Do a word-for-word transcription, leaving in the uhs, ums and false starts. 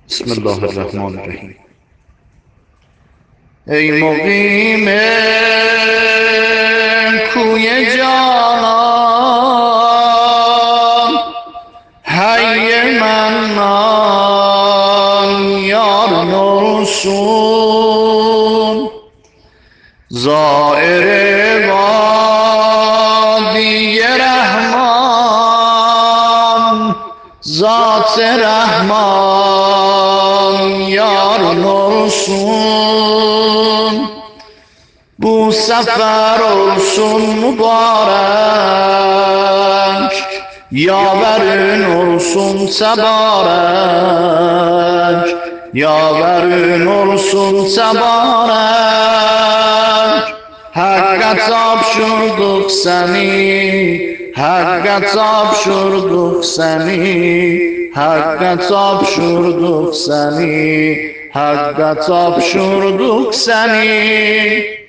بسم الله الرحمن الرحیم. ای مقیم کوی جانان، حی منان یار نوسون، زائر وادی رحمان، ذات رحمان یار نوسون، بو سفر olsun mübarek، yaverin olsun tebarek، yaverin olsun tebarek. Hakka tapşırdık seni, Hakka tapşırdık seni, Hakka tapşırdık seni, Hakka tapşırdık seni.